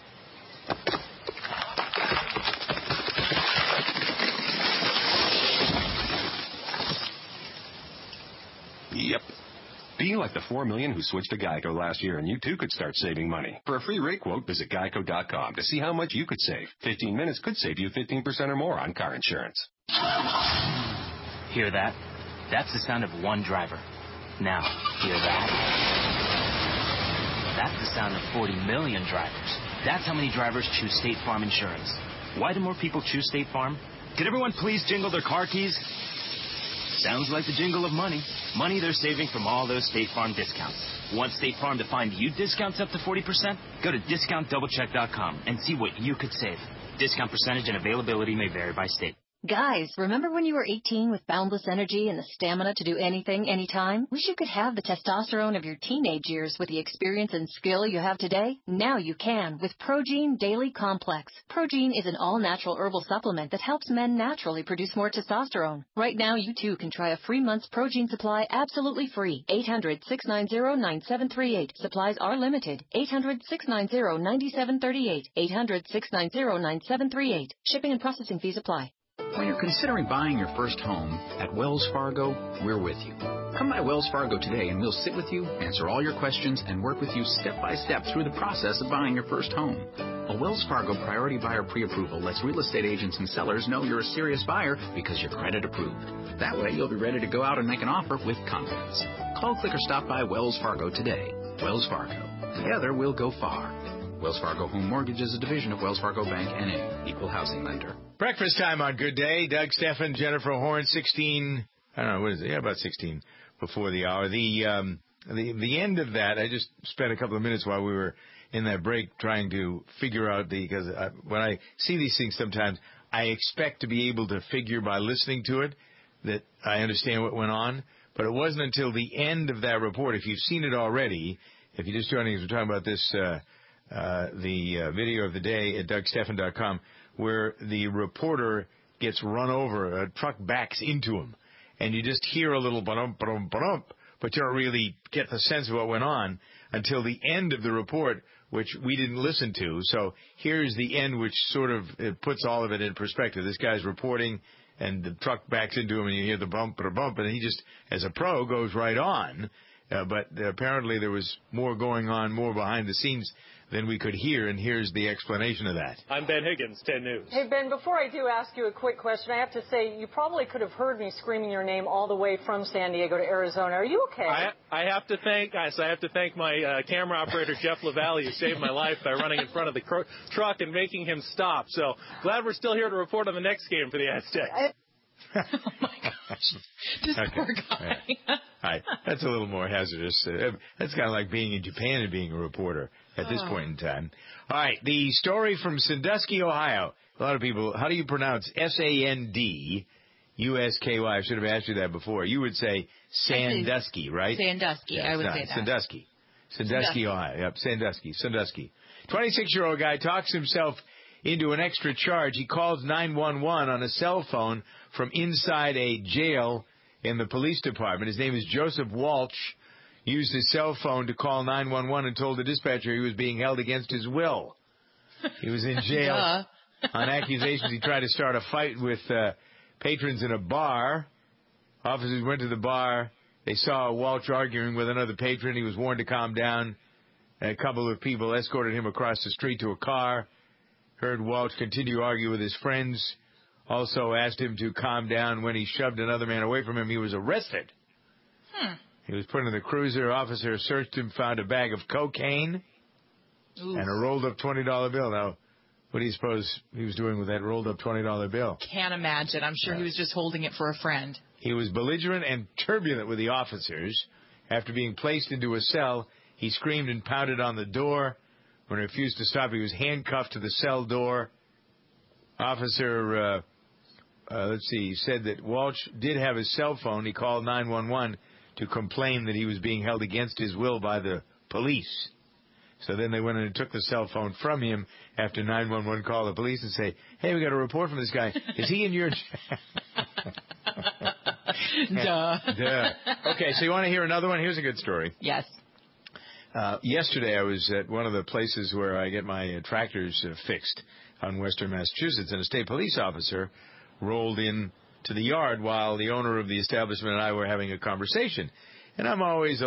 Yep. Be like the four million who switched to Geico last year, and you too could start saving money. For a free rate quote, visit geico dot com to see how much you could save. fifteen minutes could save you fifteen percent or more on car insurance. Hear that? That's the sound of one driver. Now, hear that? That's the sound of forty million drivers. That's how many drivers choose State Farm Insurance. Why do more people choose State Farm? Could everyone please jingle their car keys? Sounds like the jingle of money. Money they're saving from all those State Farm discounts. Want State Farm to find you discounts up to forty percent? Go to discount double check dot com and see what you could save. Discount percentage and availability may vary by state. Guys, remember when you were eighteen with boundless energy and the stamina to do anything, anytime? Wish you could have the testosterone of your teenage years with the experience and skill you have today? Now you can with Progene Daily Complex. Progene is an all-natural herbal supplement that helps men naturally produce more testosterone. Right now, you too can try a free month's Progene supply absolutely free. eight hundred, six nine zero, nine seven three eight. Supplies are limited. eight hundred, six nine zero, nine seven three eight. eight hundred, six nine zero, nine seven three eight. Shipping and processing fees apply. When you're considering buying your first home, at Wells Fargo, we're with you. Come by Wells Fargo today and we'll sit with you, answer all your questions, and work with you step by step through the process of buying your first home. A Wells Fargo Priority Buyer Pre-Approval lets real estate agents and sellers know you're a serious buyer because you're credit approved. That way, you'll be ready to go out and make an offer with confidence. Call, click, or stop by Wells Fargo today. Wells Fargo. Together, we'll go far. Wells Fargo Home Mortgage is a division of Wells Fargo Bank, N A, equal housing lender. Breakfast time on Good Day. Doug Stephan, Jennifer Horn, sixteen, I don't know, what is it? Yeah, about sixteen before the hour. The, um, the, the end of that, I just spent a couple of minutes while we were in that break trying to figure out the, because I, when I see these things sometimes, I expect to be able to figure by listening to it that I understand what went on. But it wasn't until the end of that report. If you've seen it already, if you're just joining us, we're talking about this, uh, Uh, the uh, video of the day at Doug Stephan dot com, where the reporter gets run over, a truck backs into him, and you just hear a little ba-dum, ba-dum, ba-dum, but you don't really get the sense of what went on until the end of the report, which we didn't listen to. So here's the end, which sort of it puts all of it in perspective. This guy's reporting, and the truck backs into him, and you hear the bump, ba-dum, and he just, as a pro, goes right on. Uh, but apparently there was more going on, more behind the scenes than we could hear, and here's the explanation of that. I'm Ben Higgins, ten News. Hey, Ben, before I do ask you a quick question, I have to say you probably could have heard me screaming your name all the way from San Diego to Arizona. Are you okay? I, I have to thank, guys, I have to thank my uh, camera operator, Jeff LaValle, who saved my life by running in front of the cr- truck and making him stop. So glad we're still here to report on the next game for the Aztecs. I- Oh, my gosh. This Okay. poor guy. All right. That's a little more hazardous. Uh, that's kind of like being in Japan and being a reporter at this Oh. point in time. All right. The story from Sandusky, Ohio. A lot of people, how do you pronounce S A N D U S K Y? I should have asked you that before. You would say Sandusky, right? Sandusky. Yeah, I would it's say not. that. Sandusky. Sandusky, Sandusky. Ohio. Yep, Sandusky. Sandusky. twenty-six-year-old guy talks himself into an extra charge. He calls nine one one on a cell phone from inside a jail in the police department. His name is Joseph Walsh. Used his cell phone to call nine one one and told the dispatcher he was being held against his will. He was in jail Duh. on accusations he tried to start a fight with uh, patrons in a bar. Officers went to the bar. They saw Walsh arguing with another patron. He was warned to calm down. A couple of people escorted him across the street to a car. Heard Walsh continue to argue with his friends. Also asked him to calm down. When he shoved another man away from him, he was arrested. Hmm. He was put in the cruiser. Officer searched him, found a bag of cocaine Ooh. and a rolled-up twenty dollar bill. Now, what do you suppose he was doing with that rolled-up twenty dollar bill? Can't imagine. I'm sure he was just holding it for a friend. He was belligerent and turbulent with the officers. After being placed into a cell, he screamed and pounded on the door. When he refused to stop, he was handcuffed to the cell door. Officer, uh, uh, let's see, said that Walsh did have his cell phone. He called nine one one to complain that he was being held against his will by the police. So then they went in and took the cell phone from him after nine one one called the police and say, hey, we got a report from this guy. Is he in your... Duh. Duh. Okay, so you want to hear another one? Here's a good story. Yes. Uh, yesterday I was at one of the places where I get my uh, tractors uh, fixed on Western Massachusetts, and a state police officer rolled in to the yard while the owner of the establishment and I were having a conversation. And I'm always a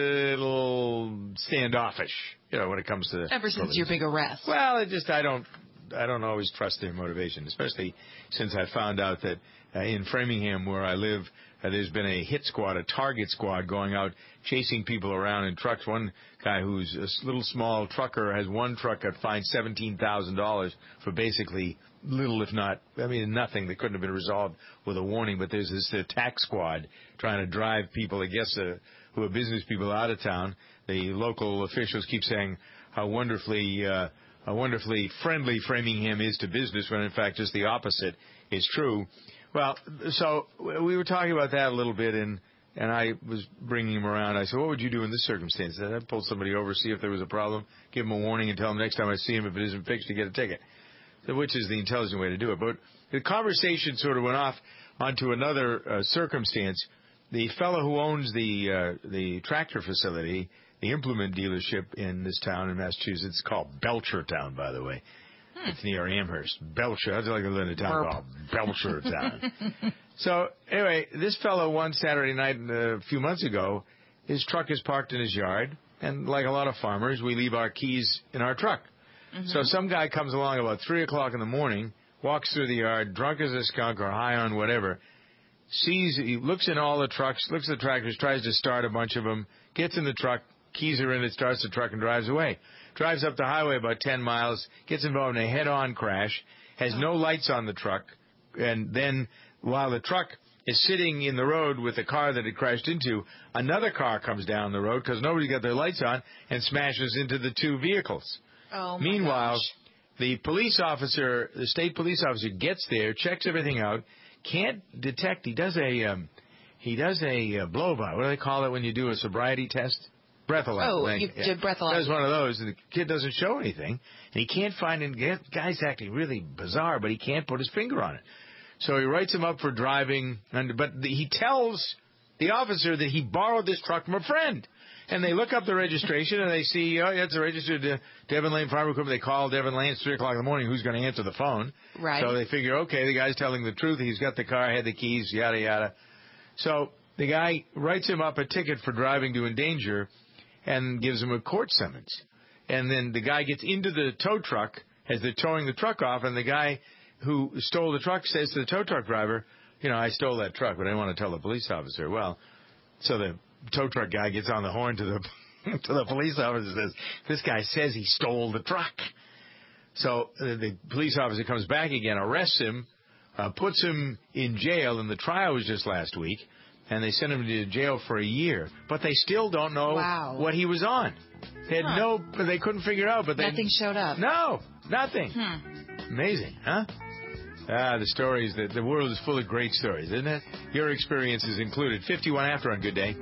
little standoffish, you know, when it comes to Ever since police. your big arrest. Well, it just I don't I don't always trust their motivation, especially since I found out that uh, in Framingham, where I live, uh, there's been a hit squad, a target squad, going out chasing people around in trucks. One guy who's a little small trucker has one truck that fined seventeen thousand dollars for basically little, if not, I mean, nothing that couldn't have been resolved with a warning. But there's this attack squad trying to drive people, I guess, uh, who are business people out of town. The local officials keep saying how wonderfully, uh, how wonderfully friendly Framingham is to business, when in fact just the opposite is true. Well, so we were talking about that a little bit, and and I was bringing him around. I said, what would you do in this circumstance? I'd pull somebody over, see if there was a problem, give him a warning, and tell him next time I see him, if it isn't fixed, to get a ticket, which is the intelligent way to do it. But the conversation sort of went off onto another uh, circumstance. The fellow who owns the uh, the tractor facility, the implement dealership in this town in Massachusetts, called Belchertown, by the way. Hmm. It's near Amherst. Belcher. That's like a little town Burp. called Belchertown. So, anyway, this fellow one Saturday night uh, a few months ago, his truck is parked in his yard, and like a lot of farmers, we leave our keys in our truck. Mm-hmm. So some guy comes along about three o'clock in the morning, walks through the yard, drunk as a skunk or high on whatever, sees, he looks in all the trucks, looks at the tractors, tries to start a bunch of them, gets in the truck, keys are in it, starts the truck and drives away. Drives up the highway about ten miles, gets involved in a head-on crash, has no lights on the truck, and then while the truck is sitting in the road with the car that it crashed into, another car comes down the road because nobody got their lights on and smashes into the two vehicles. Oh, my Meanwhile, gosh. the police officer, the state police officer, gets there, checks everything out, can't detect. He does a um, he does a uh, blow by. What do they call it when you do a sobriety test? Breathalyzer. Oh, you yeah. did breathalyzer. Does one of those, and the kid doesn't show anything, and he can't find it. The guy's acting really bizarre, but he can't put his finger on it. So he writes him up for driving, and but the, he tells the officer that he borrowed this truck from a friend. And they look up the registration, and they see, oh, yeah, it's registered to Devon Lane Farm Equipment. They call Devon Lane. It's three o'clock in the morning. Who's going to answer the phone? Right. So they figure, okay, the guy's telling the truth. He's got the car, had the keys, yada, yada. So the guy writes him up a ticket for driving to endanger and gives him a court summons. and then the guy gets into the tow truck as they're towing the truck off, and the guy who stole the truck says to the tow truck driver, you know, I stole that truck, but I didn't want to tell the police officer. Well, so the tow truck guy gets on the horn to the to the police officer and says, this guy says he stole the truck. So uh, the police officer comes back again, arrests him, uh, puts him in jail, and the trial was just last week, and they sent him to jail for a year. But they still don't know wow. what he was on. They had huh. no, they couldn't figure it out. But they, nothing showed up. No, nothing. Hmm. Amazing, huh? Ah, the stories, that the world is full of great stories, isn't it? Your experiences included. fifty-one after on Good Day.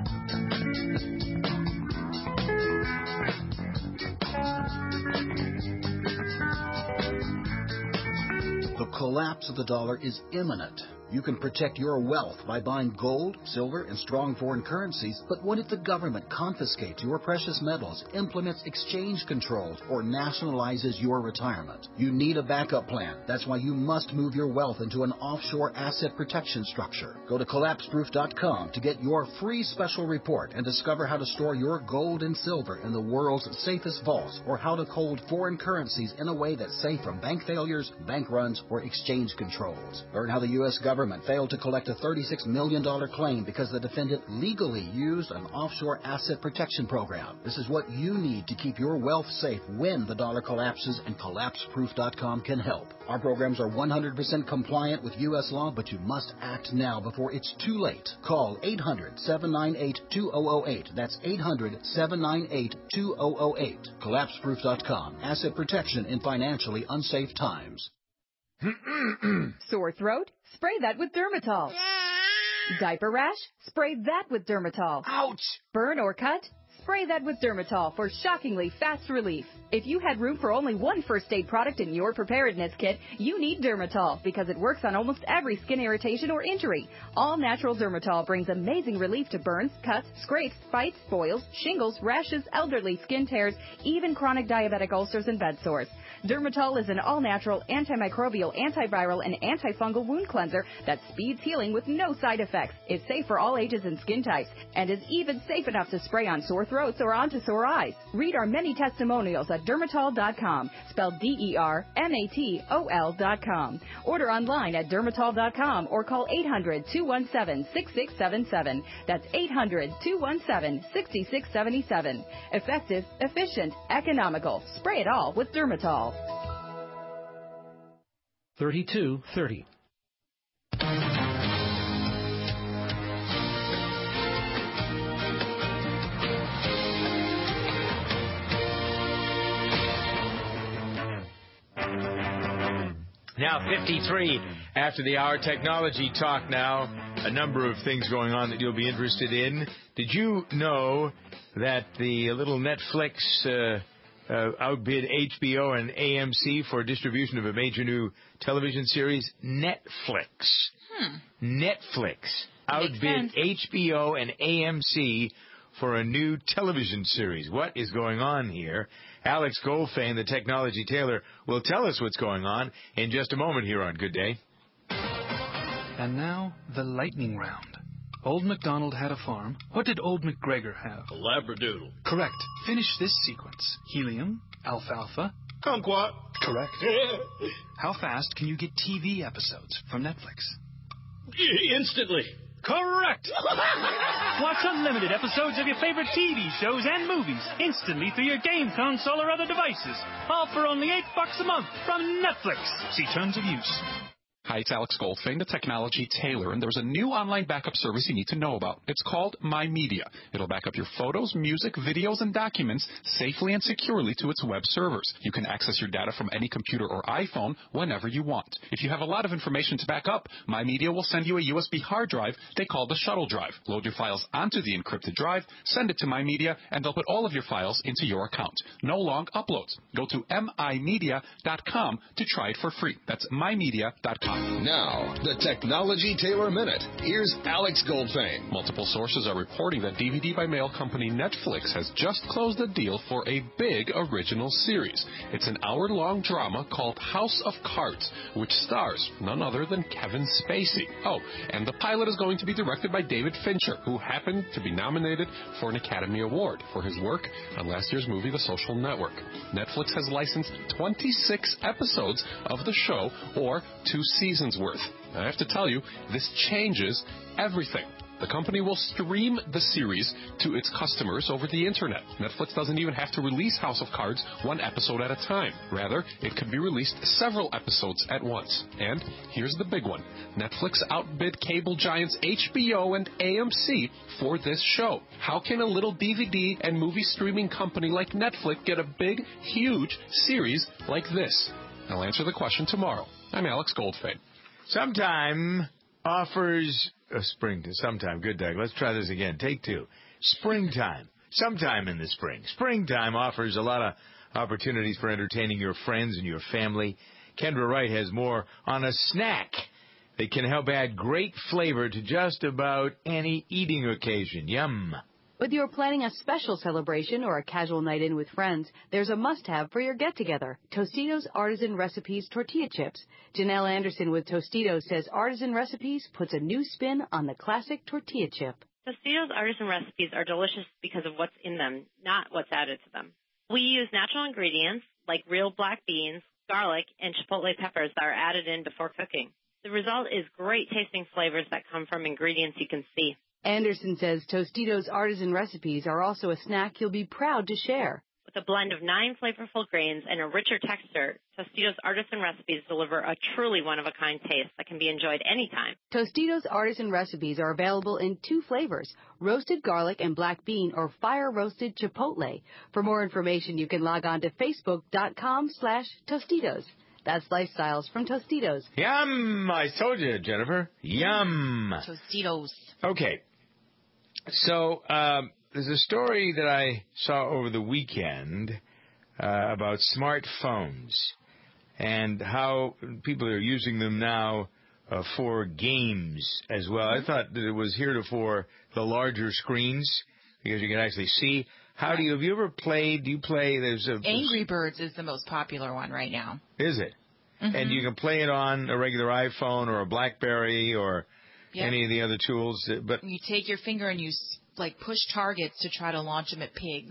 The collapse of the dollar is imminent. You can protect your wealth by buying gold, silver, and strong foreign currencies, but what if the government confiscates your precious metals, implements exchange controls, or nationalizes your retirement? You need a backup plan. That's why you must move your wealth into an offshore asset protection structure. Go to collapse proof dot com to get your free special report and discover how to store your gold and silver in the world's safest vaults, or how to hold foreign currencies in a way that's safe from bank failures, bank runs, or exchange controls. Learn how the U S government government failed to collect a thirty-six million dollars claim because the defendant legally used an offshore asset protection program. This is what you need to keep your wealth safe when the dollar collapses, and collapse proof dot com can help. Our programs are one hundred percent compliant with U S law, but you must act now before it's too late. Call eight hundred, seven nine eight, two thousand eight. That's eight hundred, seven nine eight, two thousand eight. collapse proof dot com. Asset protection in financially unsafe times. Sore throat? Spray that with Dermatol. Diaper rash? Spray that with Dermatol. Ouch! Burn or cut? Spray that with Dermatol for shockingly fast relief. If you had room for only one first aid product in your preparedness kit, you need Dermatol because it works on almost every skin irritation or injury. All natural Dermatol brings amazing relief to burns, cuts, scrapes, bites, boils, shingles, rashes, elderly skin tears, even chronic diabetic ulcers and bed sores. Dermatol is an all-natural, antimicrobial, antiviral, and antifungal wound cleanser that speeds healing with no side effects. It's safe for all ages and skin types, and is even safe enough to spray on sore throats or onto sore eyes. Read our many testimonials at dermatol dot com, spelled D E R M A T O L dot com. Order online at dermatol dot com or call eight hundred, two one seven, six six seven seven. That's eight hundred, two one seven, six six seven seven. Effective, efficient, economical. Spray it all with Dermatol. thirty-two thirty. Now fifty-three after the hour. Technology talk now. A number of things going on that you'll be interested in. Did you know that the little Netflix uh, uh, outbid H B O and A M C for distribution of a major new television series? Netflix. Hmm. Netflix outbid H B O and A M C for a new television series. What is going on here? Alex Goldfein, the technology tailor, will tell us what's going on in just a moment here on Good Day. And now, the lightning round. Old MacDonald had a farm. What did Old MacGregor have? A Labradoodle. Correct. Finish this sequence. Helium, alfalfa. Kumquat. Correct. How fast can you get T V episodes from Netflix? Instantly. Correct! Watch unlimited episodes of your favorite T V shows and movies instantly through your game console or other devices. All for only eight bucks a month from Netflix. See terms of use. Hi, it's Alex Goldfein, the technology tailor, and there's a new online backup service you need to know about. It's called MyMedia. It'll back up your photos, music, videos, and documents safely and securely to its web servers. You can access your data from any computer or iPhone whenever you want. If you have a lot of information to back up, MyMedia will send you a U S B hard drive they call the shuttle drive. Load your files onto the encrypted drive, send it to MyMedia, and they'll put all of your files into your account. No long uploads. Go to m i media dot com to try it for free. That's my media dot com. Now, the Technology Taylor Minute. Here's Alex Goldfein. Multiple sources are reporting that D V D by mail company Netflix has just closed a deal for a big original series. It's an hour-long drama called House of Cards, which stars none other than Kevin Spacey. Oh, and the pilot is going to be directed by David Fincher, who happened to be nominated for an Academy Award for his work on last year's movie The Social Network. Netflix has licensed twenty-six episodes of the show, or two seasons worth. I have to tell you, this changes everything. The company will stream the series to its customers over the internet. Netflix doesn't even have to release House of Cards one episode at a time. Rather, it could be released several episodes at once. And here's the big one. Netflix outbid cable giants H B O and A M C for this show. How can a little D V D and movie streaming company like Netflix get a big, huge series like this? I'll answer the question tomorrow. I'm Alex Goldfein. Sometime offers a spring to sometime. Good, Doug. Let's try this again. Take two. Springtime. Sometime in the spring. Springtime offers a lot of opportunities for entertaining your friends and your family. Kendra Wright has more on a snack that can help add great flavor to just about any eating occasion. Yum. Whether you're planning a special celebration or a casual night in with friends, there's a must-have for your get-together. Tostitos Artisan Recipes Tortilla Chips. Janelle Anderson with Tostitos says Artisan Recipes puts a new spin on the classic tortilla chip. Tostitos Artisan Recipes are delicious because of what's in them, not what's added to them. We use natural ingredients like real black beans, garlic, and chipotle peppers that are added in before cooking. The result is great tasting flavors that come from ingredients you can see. Anderson says Tostitos Artisan Recipes are also a snack you'll be proud to share. With a blend of nine flavorful grains and a richer texture, Tostitos Artisan Recipes deliver a truly one-of-a-kind taste that can be enjoyed anytime. Tostitos Artisan Recipes are available in two flavors, roasted garlic and black bean or fire-roasted chipotle. For more information, you can log on to facebook.com slash Tostitos. That's Lifestyles from Tostitos. Yum! I told you, Jennifer. Yum! Tostitos. Okay. So, um, there's a story that I saw over the weekend uh, about smartphones and how people are using them now uh, for games as well. I thought that it was heretofore the larger screens because you can actually see. How do you, have you ever played, do you play, there's a... Angry Birds is the most popular one right now. Is it? Mm-hmm. And you can play it on a regular iPhone or a BlackBerry or yep. any of the other tools. That, but you take your finger and you like push targets to try to launch them at pigs.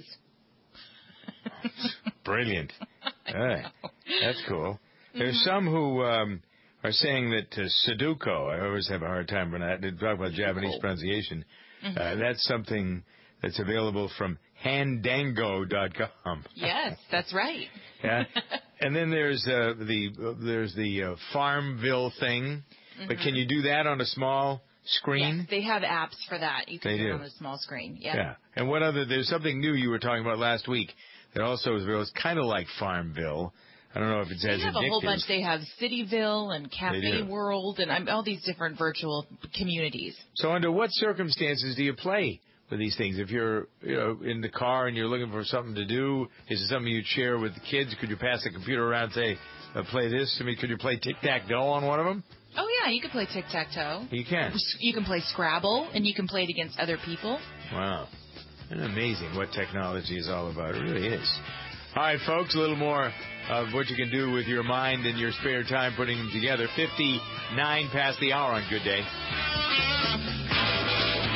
Brilliant. Right. That's cool. Mm-hmm. There's some who um, are saying that uh, Sudoku, I always have a hard time when I talk about Japanese cool. pronunciation, mm-hmm. uh, that's something that's available from Handango dot com. Yes, that's right. Yeah. And then there's uh, the uh, there's the uh, Farmville thing. Mm-hmm. But can you do that on a small screen? Yes, they have apps for that. You can they do it do. on a small screen. Yeah. Yeah. And what other, there's something new you were talking about last week that also is it's kind of like Farmville. I don't know if it's they as addictive. They have a whole bunch. They have Cityville and Cafe World and um, all these different virtual communities. So under what circumstances do you play with these things? If you're, you know, in the car and you're looking for something to do, is it something you'd share with the kids? Could you pass the computer around and say, uh, play this? I mean, could you play tic-tac-toe on one of them? Oh, yeah, you can play tic-tac-toe. You can. You can play Scrabble, and you can play it against other people. Wow. It's amazing what technology is all about. It really is. All right, folks, a little more of what you can do with your mind and your spare time putting them together. fifty-nine past the hour on Good Day.